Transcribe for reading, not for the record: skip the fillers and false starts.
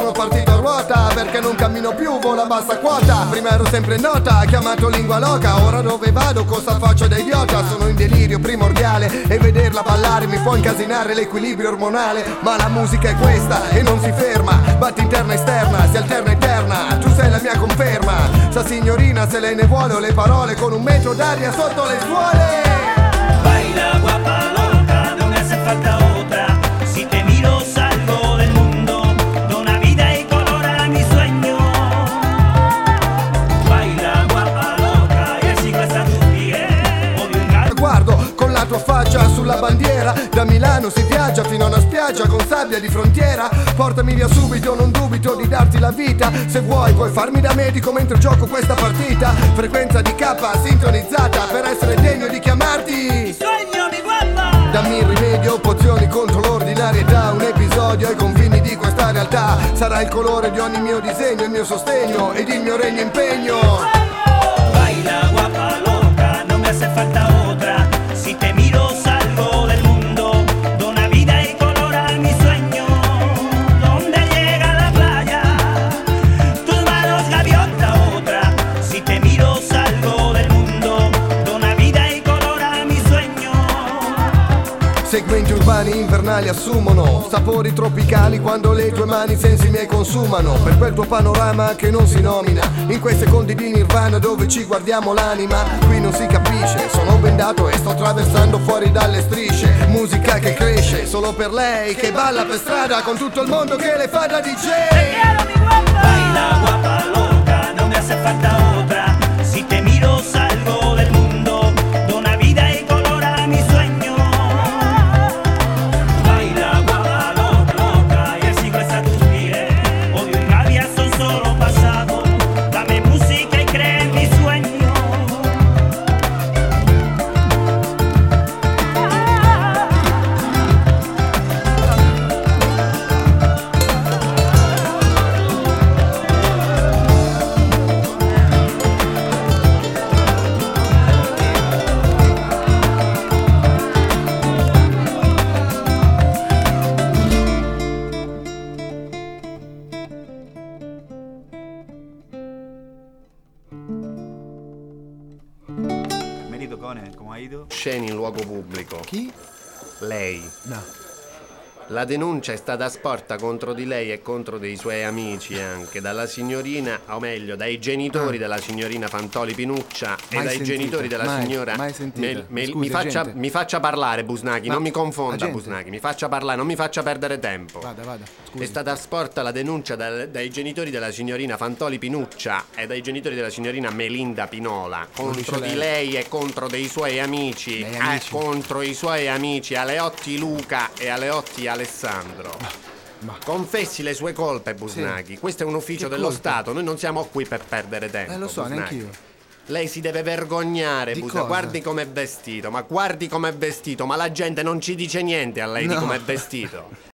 sono partito a ruota, perché non cammino più, vola a bassa quota. Prima ero sempre in nota, chiamato lingua loca. Ora dove vado, cosa faccio da idiota? Sono in delirio primordiale e vederla ballare mi può incasinare l'equilibrio ormonale. Ma la musica è questa e non si ferma, batti interna e esterna, si alterna eterna. Tu sei la mia conferma, sa signorina se lei ne vuole, ho le parole con un metro d'aria sotto le suole. Baila guapa loca, no me hace falta otra. Si te miro salgo del mundo, do una vida y color a mi sueño. Baila guapa loca y así questa tu piel. Guardo con la tua faccia sulla bandiera, da Milano si viaggia fino a una spiaggia con sabbia di frontiera. Portami via subito, non dubito di darti la vita. Se vuoi puoi farmi da medico mentre gioco questa partita. Frequenza di K sintonizzata per essere degno di chiamarti Sueño mi guapa. dammi il rimedio, pozioni contro l'ordinarietà. Un episodio ai confini di questa realtà. Sarà il colore di ogni mio disegno, il mio sostegno ed il mio regno impegno. Baila guapa loca, no me hace falta otra. Si te miro salgo del mundo, do una vida y color a mi sueño. Donde llega la playa, tus manos gaviota otra. Si te miro salgo del mundo, do una vida y color a mi sueño. Segmenti urbani invernali assumono sapori tropicali quando le tue mani i sensi miei consumano. Per quel tuo panorama che non si nomina, in quei secondi di nirvana dove ci guardiamo l'anima. Qui non si capisce, sono bendato e sto attraversando fuori dalle strisce. Musica che cresce solo per lei, che balla per strada con tutto il mondo che le fa da DJ. Baila guapa loca, no me hace falta otra. Si te miro salgo del mundo, do una vida y color a mi sueño. Baila guapa loca y así questa tus pies. Odio y rabia son solo pasado. Dame música y cree en mi sueño. Merito Cone, ¿cómo ha ido? Sceni in luogo pubblico. Chi? Lei. No. La denuncia è stata sporta contro di lei e contro dei suoi amici anche dalla signorina, o meglio, dai genitori della signorina Fantoli Pinuccia e Mai dai sentita, genitori della mai, signora. mai sentita. Scusi, mi faccia parlare, Busnacchi, Ma- non mi confonda, agente. Busnacchi, mi faccia parlare, non mi faccia perdere tempo. Vada, scusi. È stata sporta la denuncia dai genitori della signorina Fantoli Pinuccia e dai genitori della signorina Melinda Pinola contro dice di lei e contro dei suoi amici, Lei amici? contro i suoi amici Aleotti Luca e Aleotti Alessandro. Confessi le sue colpe, Busnacchi. Questo è un ufficio Che dello colpe? Stato, noi non siamo qui per perdere tempo. Lo so, Busnacchi. neanch'io. Lei si deve vergognare, Di Busnacchi. cosa? Guardi com'è vestito, ma la gente non ci dice niente a lei di No. com'è vestito.